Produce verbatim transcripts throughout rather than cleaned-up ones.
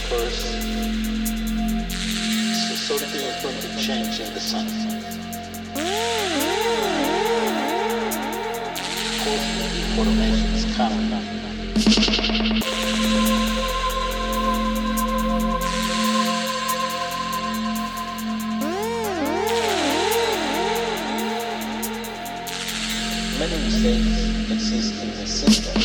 first, so something from the change in the sun. Cosmic information is coming up. Many mistakes exist in the system.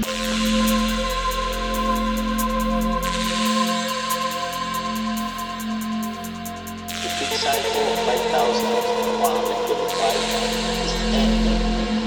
The big cycle of five thousand one hundred twenty-five is ending.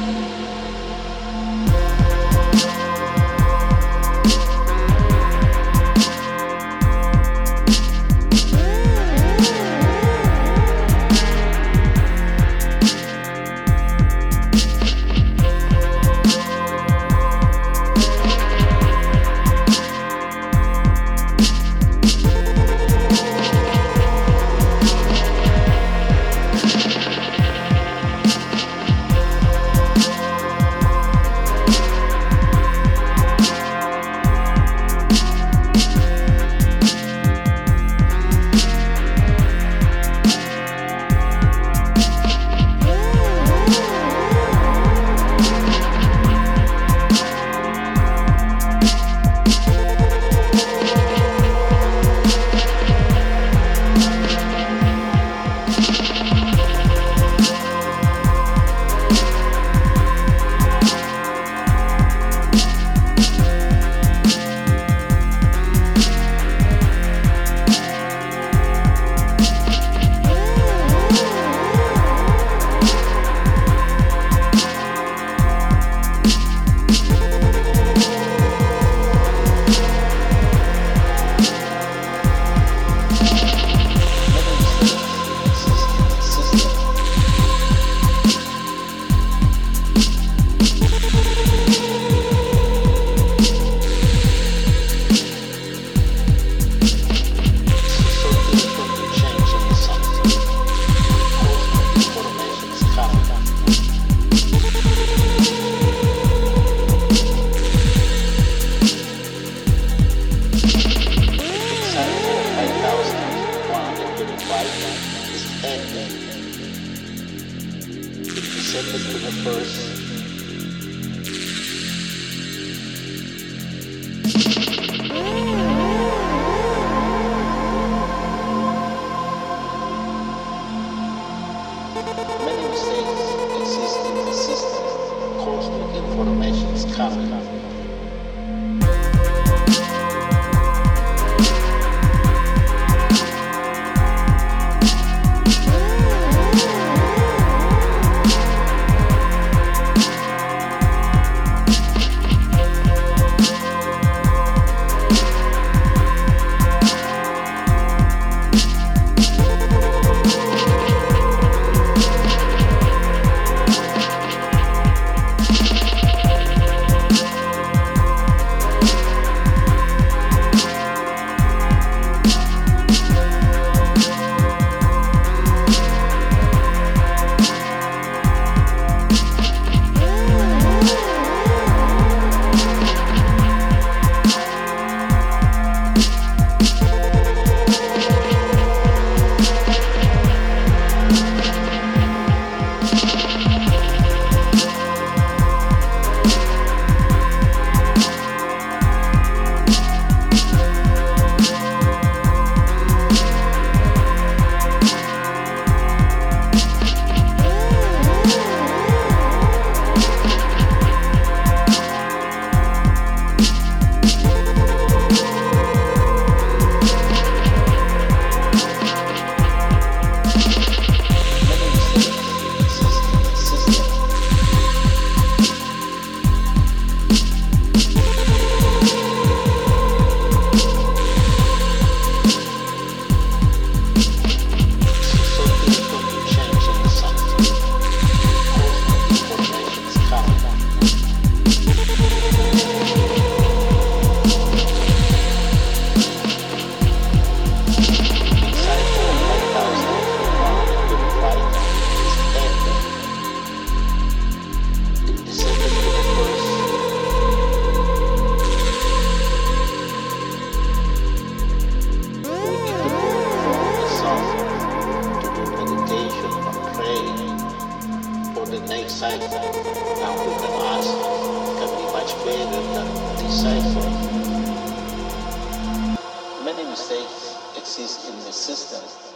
To the first. Many mistakes exist in the system. Cosmic information is coming. cipher. Now we can ask, can be much greater than decipher. Many mistakes exist in the system.